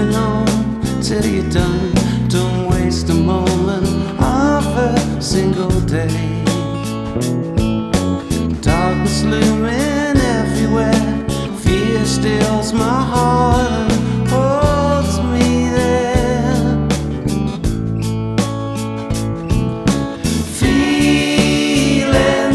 cruising home till you're done. Don't waste a moment of a single day.